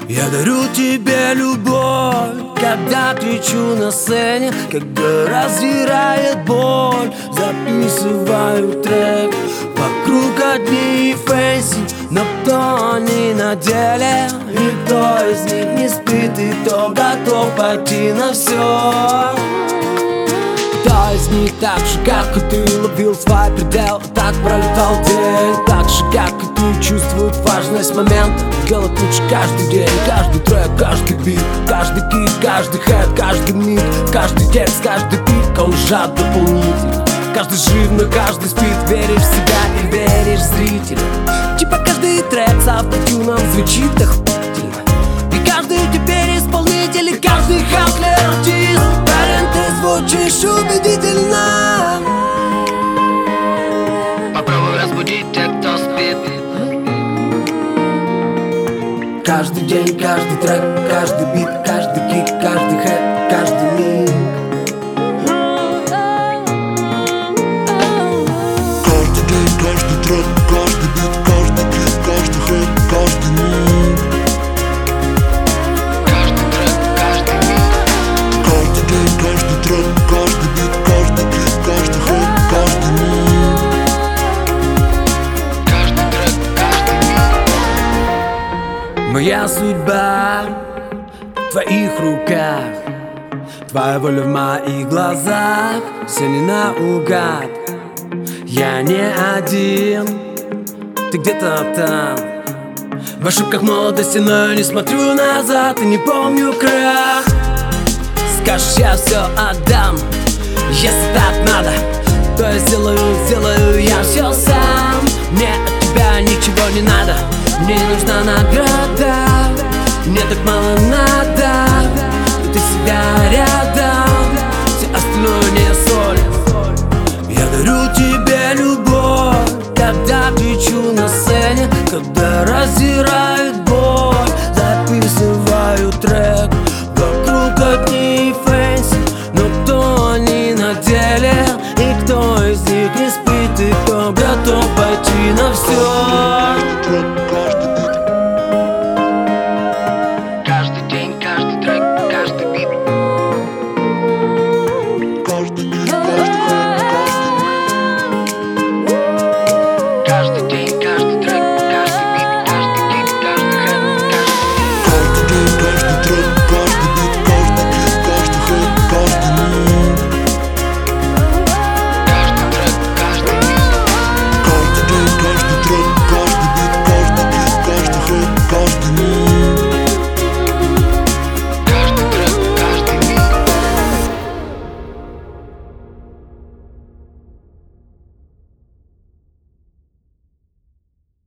Я дарю тебе любовь, когда кричу на сцене, когда раздирает боль. Записываю трек, вокруг одни фэнси, но кто они на деле? И кто из них не спит, и кто готов пойти на все? Кто из них так же, как и ты, ловил свой предел, так пролетал день? Так же, как и ты, чувствует важность момента, делать лучше каждый день, каждый трек, каждый бит, каждый кит, каждый хэт, каждый миг, каждый текст, каждый пик, он сжат дополнительно. Каждый жив, но каждый спит, веришь в себя и веришь зрителю. Типа каждый трек с автотюном звучит охуительно. И каждый теперь исполнитель, и каждый хаслер артист. Парень, ты звучишь убедительно. Попробуй разбудить тех, кто спит. Каждый день, каждый трек, каждый бит, каждый кик, каждый хэт, каждый миг. Каждый день, каждый трек, каждый бит, каждый кик, каждый хэт, каждый миг. Каждый трек, каждый миг. Каждый день, каждый трек, каждый бит, каждый кик, каждый хэт, каждый миг. Каждый трек, каждый миг. Моя судьба в твоих руках, твоя воля в моих глазах, все не наугад. Я не один, ты где-то там. В ошибках молодости, но я не смотрю назад и не помню крах. Скажешь, я все отдам, если так надо, то я сделаю я все сам. Мне от тебя ничего не надо, мне не нужна награда, мне так мало надо, и ты всегда рядом, все остальное не соль. Я дарю тебе любовь, когда кричу на сцене, когда раздирает боль. Записываю трек, вокруг одни фэнси, но кто они на деле? И кто из них не спит, и кто готов пойти на все?